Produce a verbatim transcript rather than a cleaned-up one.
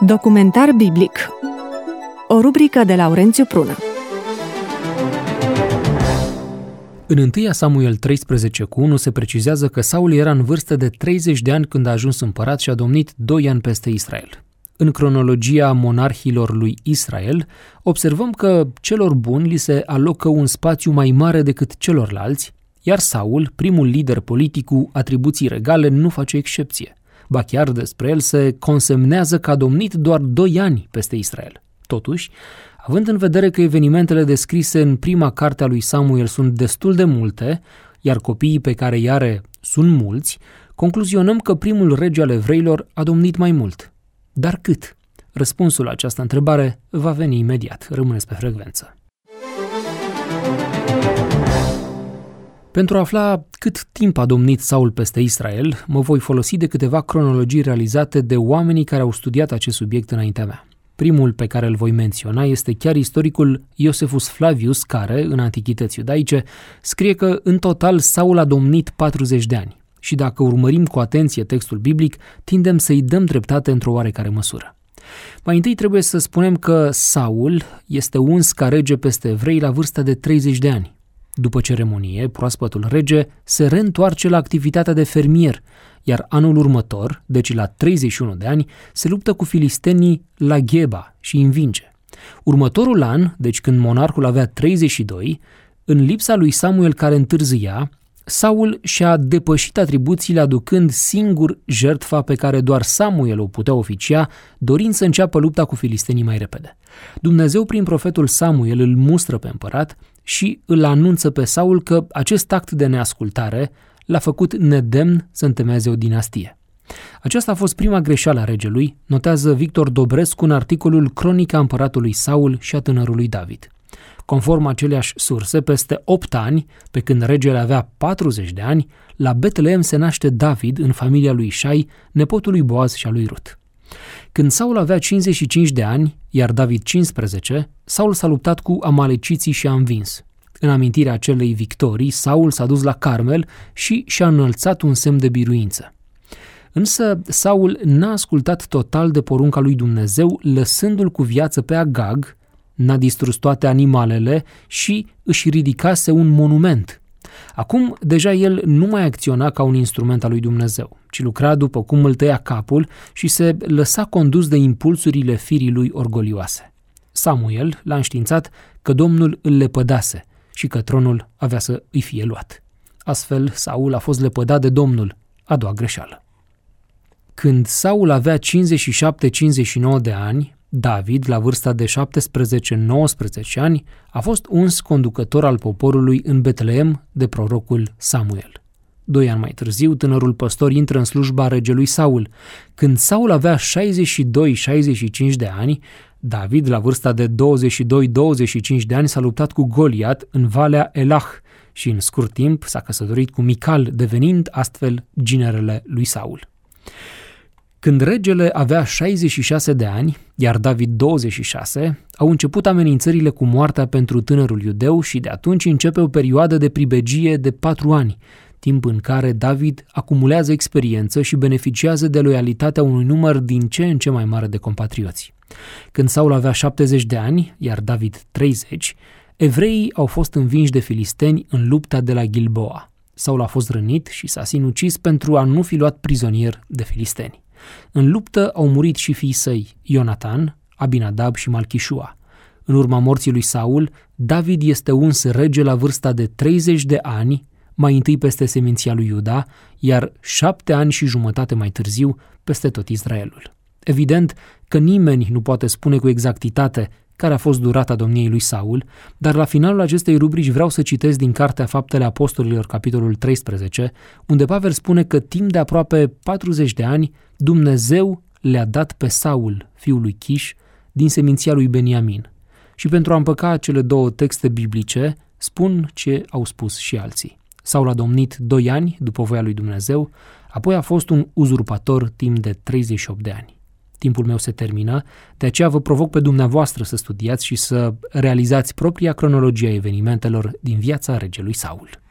Documentar biblic. O rubrică de Laurențiu Prună. În întâi Samuel treisprezece cu unu se precizează că Saul era în vârstă de treizeci de ani când a ajuns împărat și a domnit doi ani peste Israel. În cronologia monarhilor lui Israel, observăm că celor buni li se alocă un spațiu mai mare decât celorlalți, iar Saul, primul lider politic cu atribuții regale, nu face excepție. Ba chiar despre el se consemnează că a domnit doar doi ani peste Israel. Totuși, având în vedere că evenimentele descrise în prima carte a lui Samuel sunt destul de multe, iar copiii pe care îi are sunt mulți, concluzionăm că primul rege al evreilor a domnit mai mult. Dar cât? Răspunsul la această întrebare va veni imediat. Rămâneți pe frecvență. Pentru a afla cât timp a domnit Saul peste Israel, mă voi folosi de câteva cronologii realizate de oamenii care au studiat acest subiect înaintea mea. Primul pe care îl voi menționa este chiar istoricul Iosefus Flavius, care, în antichități iudaice, scrie că în total Saul a domnit patruzeci de ani. Și dacă urmărim cu atenție textul biblic, tindem să-i dăm dreptate într-o oarecare măsură. Mai întâi trebuie să spunem că Saul este uns ca rege peste evrei la vârsta de treizeci de ani. După ceremonie, proaspătul rege se reîntoarce la activitatea de fermier, iar anul următor, deci la treizeci și unu de ani, se luptă cu filistenii la Gheba și îi învinge. Următorul an, deci când monarhul avea treizeci și doi, în lipsa lui Samuel care întârzia, Saul și-a depășit atribuțiile aducând singur jertfa pe care doar Samuel o putea oficia, dorind să înceapă lupta cu filistenii mai repede. Dumnezeu prin profetul Samuel îl mustră pe împărat și îl anunță pe Saul că acest act de neascultare l-a făcut nedemn să întemeieze o dinastie. Aceasta a fost prima greșeală a regelui, notează Victor Dobrescu în articolul Cronica împăratului Saul și a tânărului David. Conform aceleași surse, peste opt ani, pe când regele avea patruzeci de ani, la Betlehem se naște David în familia lui Șai, nepotul lui Boaz și a lui Rut. Când Saul avea cincizeci și cinci de ani, iar David cincisprezece, Saul s-a luptat cu amaleciții și a învins. În amintirea acelei victorii, Saul s-a dus la Carmel și și-a înălțat un semn de biruință. Însă Saul n-a ascultat total de porunca lui Dumnezeu, lăsându-l cu viață pe Agag, n-a distrus toate animalele și își ridicase un monument. Acum, deja el nu mai acționa ca un instrument al lui Dumnezeu, ci lucra după cum îl tăia capul și se lăsa condus de impulsurile firii lui orgolioase. Samuel l-a înștiințat că Domnul îl lepădase și că tronul avea să îi fie luat. Astfel, Saul a fost lepădat de Domnul, a doua greșeală. Când Saul avea cincizeci și șapte cincizeci și nouă de ani, David, la vârsta de șaptesprezece nouăsprezece ani, a fost uns conducător al poporului în Betlehem de prorocul Samuel. Doi ani mai târziu, tânărul păstor intră în slujba regelui Saul. Când Saul avea șaizeci și doi șaizeci și cinci de ani, David, la vârsta de douăzeci și doi douăzeci și cinci de ani, s-a luptat cu Goliat în Valea Elah și în scurt timp s-a căsătorit cu Mical, devenind astfel ginerele lui Saul. Când regele avea șaizeci și șase de ani, iar David douăzeci și șase, au început amenințările cu moartea pentru tânărul iudeu și de atunci începe o perioadă de pribegie de patru ani, timp în care David acumulează experiență și beneficiază de loialitatea unui număr din ce în ce mai mare de compatrioți. Când Saul avea șaptezeci de ani, iar David treizeci, evreii au fost învinși de filisteni în lupta de la Gilboa. Saul a fost rănit și s-a sinucis pentru a nu fi luat prizonier de filisteni. În luptă au murit și fiii săi, Ionatan, Abinadab și Malchișua. În urma morții lui Saul, David este uns rege la vârsta de treizeci de ani, mai întâi peste seminția lui Iuda, iar șapte ani și jumătate mai târziu peste tot Israelul. Evident că nimeni nu poate spune cu exactitate care a fost durata domniei lui Saul, dar la finalul acestei rubrici vreau să citesc din Cartea Faptele Apostolilor, capitolul treisprezece, unde Pavel spune că timp de aproape patruzeci de ani Dumnezeu le-a dat pe Saul, fiul lui Chiș, din seminția lui Beniamin. Și pentru a împăca cele două texte biblice, spun ce au spus și alții. Saul a domnit doi ani după voia lui Dumnezeu, apoi a fost un uzurpator timp de treizeci și opt de ani. Timpul meu se termină, de aceea vă provoc pe dumneavoastră să studiați și să realizați propria cronologie a evenimentelor din viața regelui Saul.